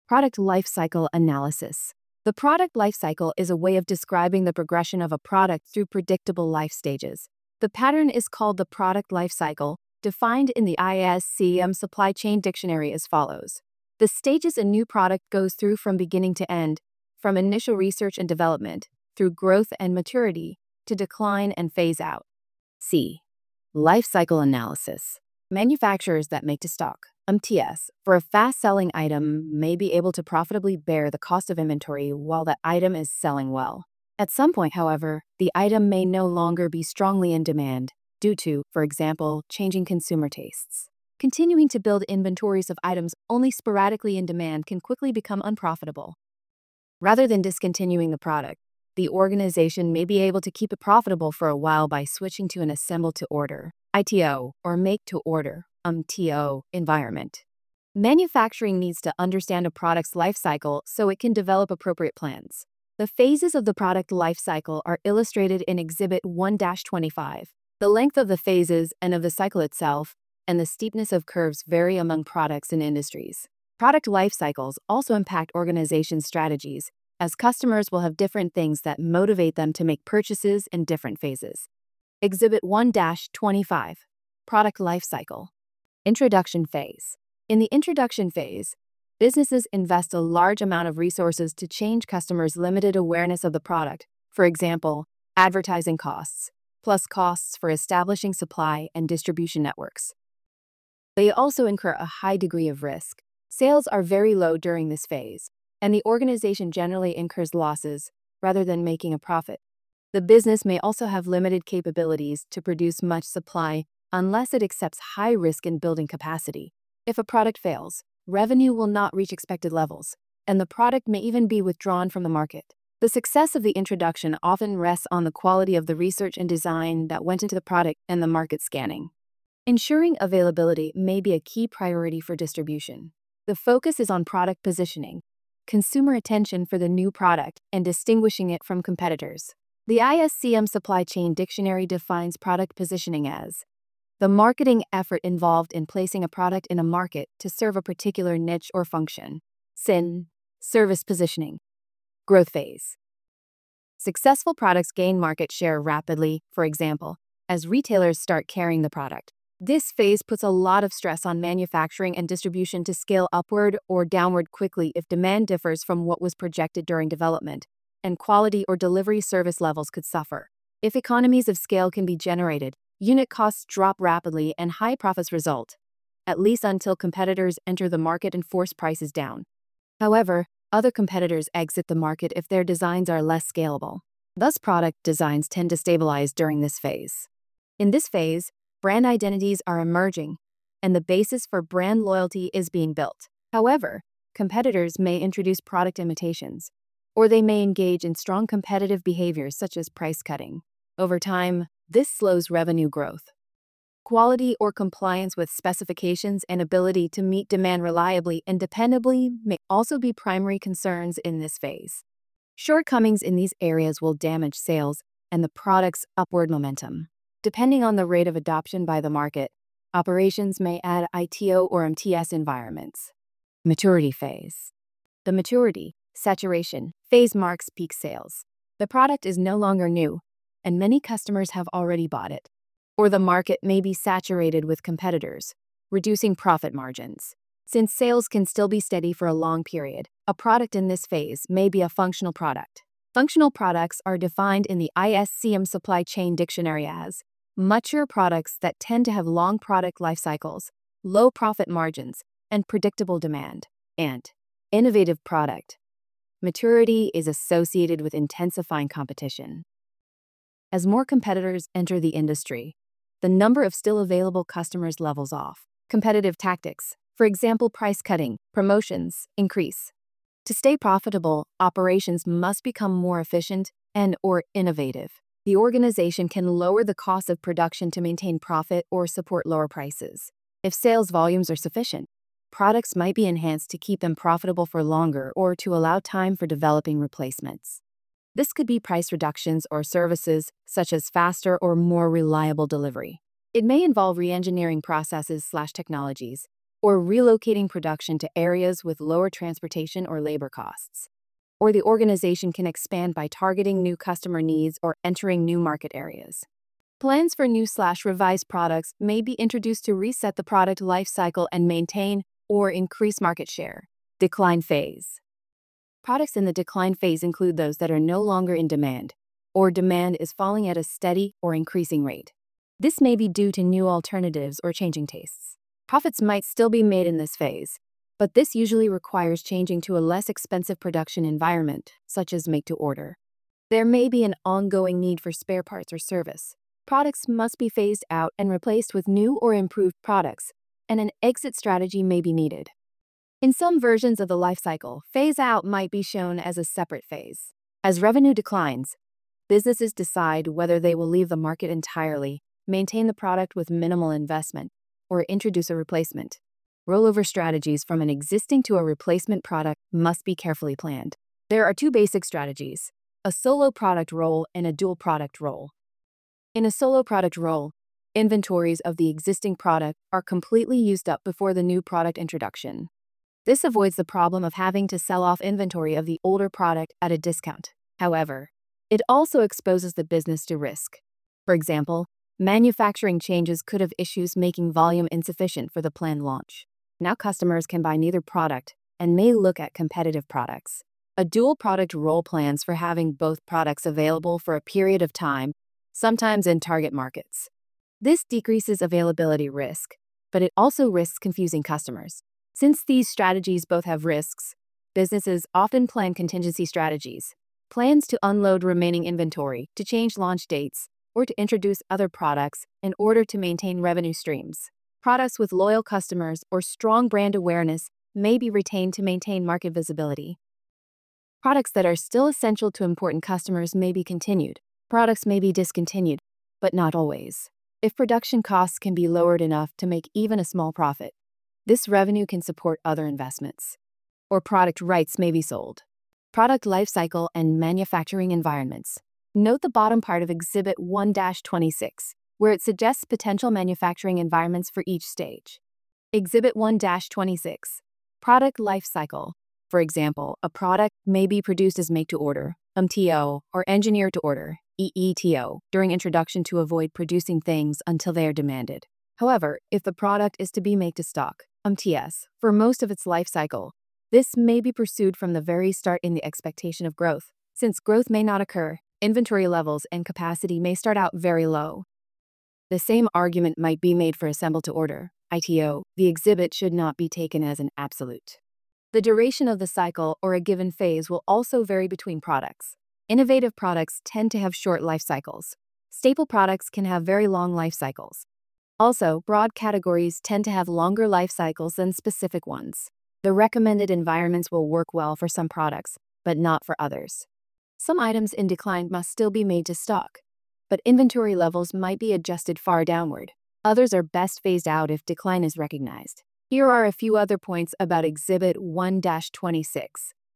Product life cycle analysis. The product life cycle is a way of describing the progression of a product through predictable life stages. The pattern is called the product life cycle, defined in the ISCM Supply Chain Dictionary as follows. The stages a new product goes through from beginning to end, from initial research and development, through growth and maturity, to decline and phase out. C. Life cycle analysis. Manufacturers that make to stock, MTS, for a fast-selling item may be able to profitably bear the cost of inventory while that item is selling well. At some point, however, the item may no longer be strongly in demand due to, for example, changing consumer tastes. Continuing to build inventories of items only sporadically in demand can quickly become unprofitable. Rather than discontinuing the product, the organization may be able to keep it profitable for a while by switching to an assemble-to-order, ITO, or make-to-order, MTO, environment. Manufacturing needs to understand a product's life cycle so it can develop appropriate plans. The phases of the product life cycle are illustrated in Exhibit 1-25. The length of the phases and of the cycle itself and the steepness of curves vary among products and industries. Product life cycles also impact organization strategies, as customers will have different things that motivate them to make purchases in different phases. Exhibit 1-25. Product life cycle. Introduction phase. In the introduction phase, businesses invest a large amount of resources to change customers' limited awareness of the product, for example, advertising costs, plus costs for establishing supply and distribution networks. They also incur a high degree of risk. Sales are very low during this phase, and the organization generally incurs losses rather than making a profit. The business may also have limited capabilities to produce much supply unless it accepts high risk in building capacity. If a product fails, revenue will not reach expected levels, and the product may even be withdrawn from the market. The success of the introduction often rests on the quality of the research and design that went into the product and the market scanning. Ensuring availability may be a key priority for distribution. The focus is on product positioning, consumer attention for the new product, and distinguishing it from competitors. The ISCM Supply Chain Dictionary defines product positioning as the marketing effort involved in placing a product in a market to serve a particular niche or function. SIN, service positioning. Growth phase. Successful products gain market share rapidly, for example, as retailers start carrying the product. This phase puts a lot of stress on manufacturing and distribution to scale upward or downward quickly if demand differs from what was projected during development, and quality or delivery service levels could suffer. If economies of scale can be generated, unit costs drop rapidly and high profits result, at least until competitors enter the market and force prices down. However, other competitors exit the market if their designs are less scalable. Thus, product designs tend to stabilize during this phase. In this phase, brand identities are emerging, and the basis for brand loyalty is being built. However, competitors may introduce product imitations, or they may engage in strong competitive behaviors such as price cutting. Over time, this slows revenue growth. Quality or compliance with specifications and ability to meet demand reliably and dependably may also be primary concerns in this phase. Shortcomings in these areas will damage sales and the product's upward momentum. Depending on the rate of adoption by the market, operations may add ITO or MTS environments. Maturity phase. The maturity, saturation, phase marks peak sales. The product is no longer new, and many customers have already bought it. Or the market may be saturated with competitors, reducing profit margins. Since sales can still be steady for a long period, a product in this phase may be a functional product. Functional products are defined in the ISCM Supply Chain Dictionary as mature products that tend to have long product life cycles, low profit margins, and predictable demand. And innovative product. Maturity is associated with intensifying competition. As more competitors enter the industry, the number of still available customers levels off. Competitive tactics, for example price cutting, promotions, increase. To stay profitable, operations must become more efficient and/or innovative. The organization can lower the cost of production to maintain profit or support lower prices. If sales volumes are sufficient, products might be enhanced to keep them profitable for longer or to allow time for developing replacements. This could be price reductions or services such as faster or more reliable delivery. It may involve re-engineering processes/technologies, or relocating production to areas with lower transportation or labor costs. Or the organization can expand by targeting new customer needs or entering new market areas. Plans for new/revised products may be introduced to reset the product life cycle and maintain or increase market share. Decline phase. Products in the decline phase include those that are no longer in demand, or demand is falling at a steady or increasing rate. This may be due to new alternatives or changing tastes. Profits might still be made in this phase, but this usually requires changing to a less expensive production environment, such as make-to-order. There may be an ongoing need for spare parts or service. Products must be phased out and replaced with new or improved products, and an exit strategy may be needed. In some versions of the life cycle, phase-out might be shown as a separate phase. As revenue declines, businesses decide whether they will leave the market entirely, maintain the product with minimal investment, or introduce a replacement. Rollover strategies from an existing to a replacement product must be carefully planned. There are two basic strategies: a solo product roll and a dual product roll. In a solo product roll, inventories of the existing product are completely used up before the new product introduction. This avoids the problem of having to sell off inventory of the older product at a discount. However, it also exposes the business to risk. For example, manufacturing changes could have issues making volume insufficient for the planned launch. Now customers can buy neither product and may look at competitive products. A dual product roll plans for having both products available for a period of time, sometimes in target markets. This decreases availability risk, but it also risks confusing customers. Since these strategies both have risks, businesses often plan contingency strategies, plans to unload remaining inventory, to change launch dates, or to introduce other products in order to maintain revenue streams. Products with loyal customers or strong brand awareness may be retained to maintain market visibility. Products that are still essential to important customers may be continued. Products may be discontinued, but not always. If production costs can be lowered enough to make even a small profit, this revenue can support other investments. Or product rights may be sold. Product lifecycle and manufacturing environments. Note the bottom part of Exhibit 1-26, where it suggests potential manufacturing environments for each stage. Exhibit 1-26, product life cycle. For example, a product may be produced as make-to-order, MTO, or engineer-to-order, EETO, during introduction to avoid producing things until they are demanded. However, if the product is to be make-to-stock, MTS, for most of its life cycle, this may be pursued from the very start in the expectation of growth. Since growth may not occur, inventory levels and capacity may start out very low. The same argument might be made for assemble-to-order, ITO. The exhibit should not be taken as an absolute. The duration of the cycle or a given phase will also vary between products. Innovative products tend to have short life cycles. Staple products can have very long life cycles. Also, broad categories tend to have longer life cycles than specific ones. The recommended environments will work well for some products, but not for others. Some items in decline must still be made to stock, but inventory levels might be adjusted far downward. Others are best phased out if decline is recognized. Here are a few other points about Exhibit 1-26.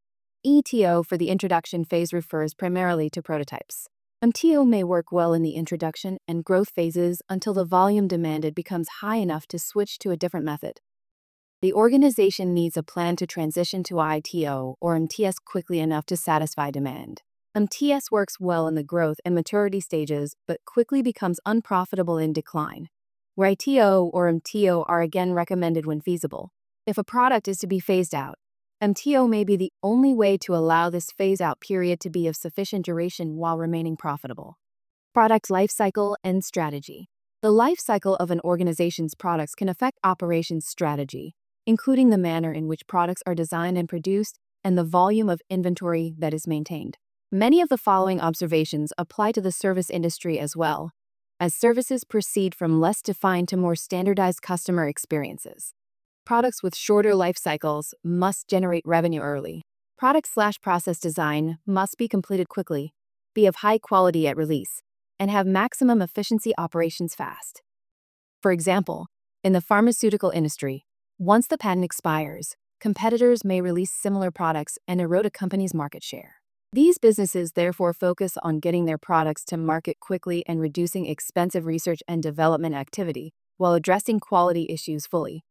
ETO for the introduction phase refers primarily to prototypes. MTO may work well in the introduction and growth phases until the volume demanded becomes high enough to switch to a different method. The organization needs a plan to transition to ITO or MTS quickly enough to satisfy demand. MTS works well in the growth and maturity stages, but quickly becomes unprofitable in decline, where ITO or MTO are again recommended when feasible. If a product is to be phased out, MTO may be the only way to allow this phase-out period to be of sufficient duration while remaining profitable. Product life cycle and strategy. The life cycle of an organization's products can affect operations strategy, including the manner in which products are designed and produced and the volume of inventory that is maintained. Many of the following observations apply to the service industry as well, as services proceed from less defined to more standardized customer experiences. Products with shorter life cycles must generate revenue early. Product/process design must be completed quickly, be of high quality at release, and have maximum efficiency operations fast. For example, in the pharmaceutical industry, once the patent expires, competitors may release similar products and erode a company's market share. These businesses therefore focus on getting their products to market quickly and reducing expensive research and development activity while addressing quality issues fully.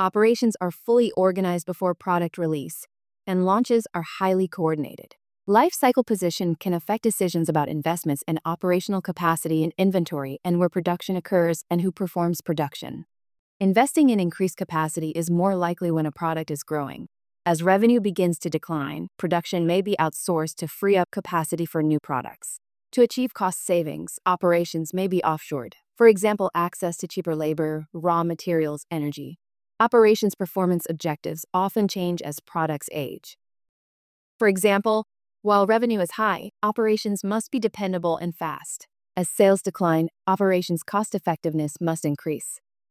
Operations are fully organized before product release, and launches are highly coordinated. Life cycle position can affect decisions about investments and operational capacity in inventory and where production occurs and who performs production. Investing in increased capacity is more likely when a product is growing. As revenue begins to decline, production may be outsourced to free up capacity for new products. To achieve cost savings, operations may be offshored. For example, access to cheaper labor, raw materials, energy. Operations performance objectives often change as products age. For example, while revenue is high, operations must be dependable and fast. As sales decline, operations cost effectiveness must increase.